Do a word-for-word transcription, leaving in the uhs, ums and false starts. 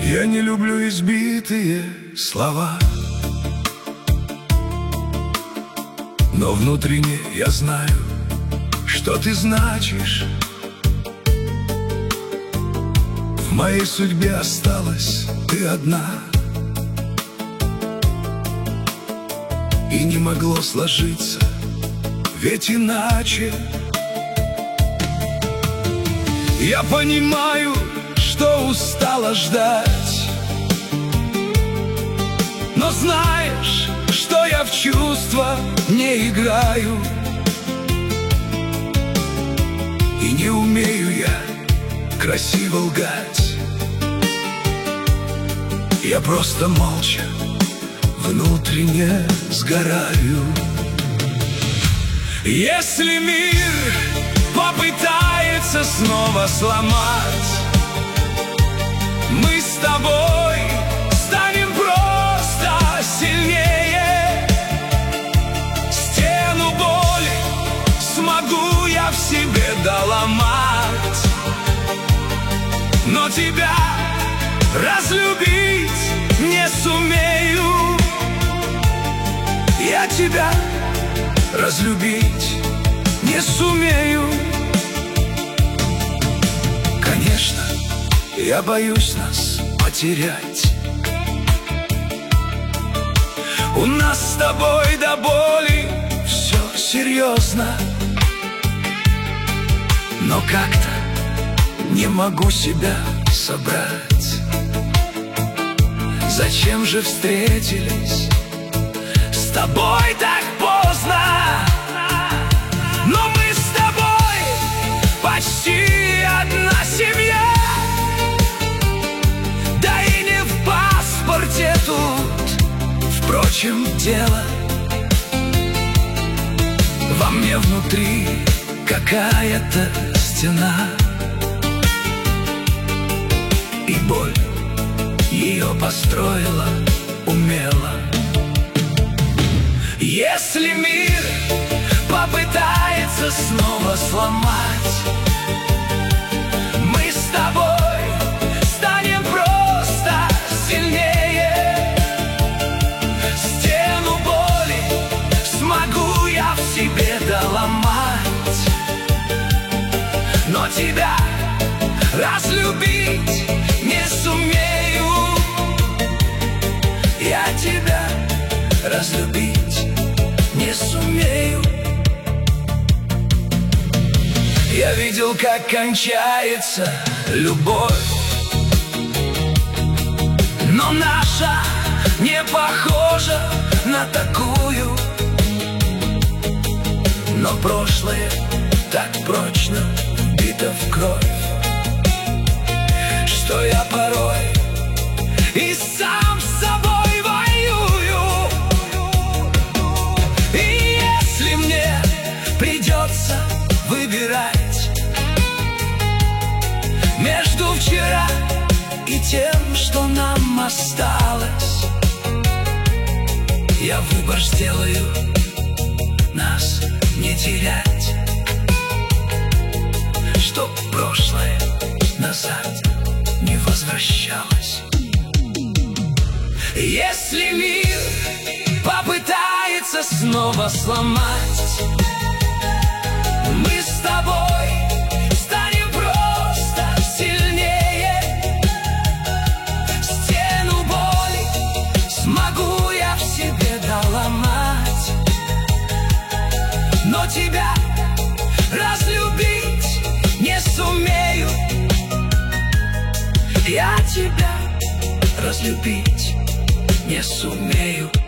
Я не люблю избитые слова, но внутренне я знаю, что ты значишь. В моей судьбе осталась ты одна, и не могло сложиться, ведь иначе. Я понимаю, что устала ждать, но знаешь, что я в чувства не играю, и не умею я красиво лгать. Я просто молча внутренне сгораю. Если мир попытается снова сломать, мы с тобой станем просто сильнее. Стену боли смогу я в себе доломать, но тебя разлюбить не сумею. Я тебя разлюбить не сумею. Конечно, я боюсь нас потерять. У нас с тобой до боли все серьезно, но как-то не могу себя собрать. Зачем же встретились с тобой так поздно? Но мы с тобой почти одна семья. Да и не в паспорте тут, впрочем, дело. Во мне внутри какая-то стена, и боль ее построила умело. Если мир попытается снова сломать, мы с тобой станем просто сильнее. Стену боли смогу я в себе доломать, но тебя разлюбить не сумею. Я тебя разлюбить не сумею. Я видел, как кончается любовь, но наша не похожа на такую. Но прошлое так прочно вбито в кровь, что я порой и сам с собой воюю. И если мне придется выбирать между вчера и тем, что нам осталось, я выбор сделаю нас не терять, чтоб прошлое назад не возвращалось. Если мир попытается снова сломать, мы с тобой станем просто сильнее. Стену боли смогу я в себе доломать, но тебя разлюбить не сумею. Я тебя разлюбить не сумею.